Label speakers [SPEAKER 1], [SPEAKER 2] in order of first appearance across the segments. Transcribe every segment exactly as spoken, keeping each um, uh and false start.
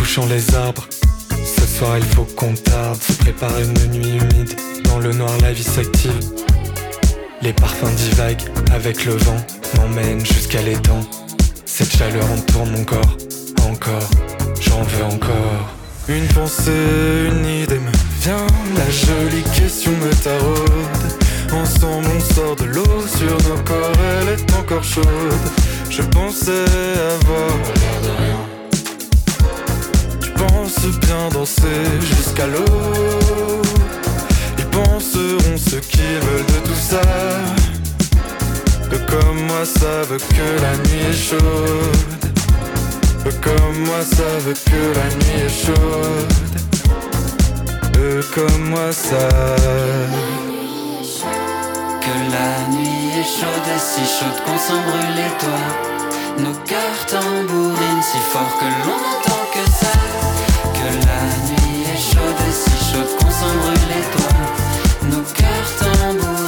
[SPEAKER 1] touchant les arbres. Ce soir il faut qu'on tarde, se prépare une nuit humide. Dans le noir la vie s'active. Les parfums divaguent avec le vent, m'emmènent jusqu'à l'étang. Cette chaleur entoure mon corps, encore, j'en veux encore. Une pensée, une idée me vient, la jolie question me taraude. Ensemble on sort de l'eau sur nos corps, elle est encore chaude. Je pensais avoir l'air de rien. Tu penses bien danser jusqu'à l'eau. Ils penseront ce qu'ils veulent de tout ça. Eux comme moi savent que la nuit est chaude. Eux comme moi savent que la nuit est chaude. Eux comme moi savent
[SPEAKER 2] que la nuit est chaude et si chaude qu'on s'en brûle les doigts. Nos cœurs tambourinent si fort que l'on n'entend que ça. Que la nuit est chaude et si chaude qu'on s'en brûle les doigts. Nos cœurs tambourinent.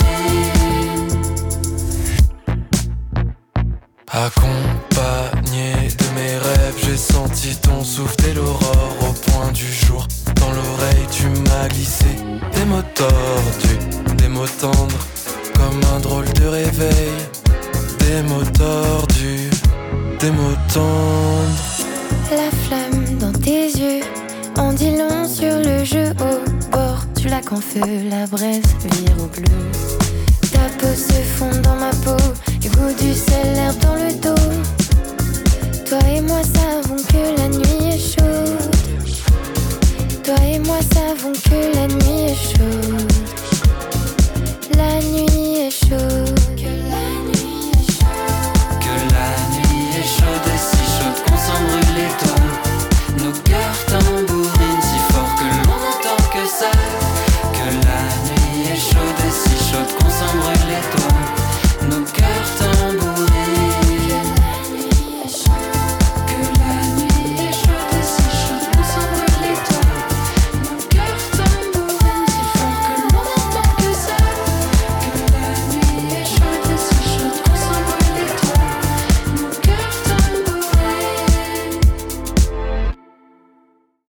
[SPEAKER 1] Accompagné de mes rêves, j'ai senti ton souffle dès l'aurore. Au point du jour, dans l'oreille tu m'as glissé des mots tordus, des mots tendres, comme un drôle de réveil. Des mots tordus, des mots tendres.
[SPEAKER 3] La flamme dans tes yeux en dit long sur le jeu au bord du lac en feu. La braise vire au bleu. Ta peau se fond dans ma peau, le goût du sel, l'herbe dans le dos. Toi et moi savons que la nuit est chaude. Toi et moi savons que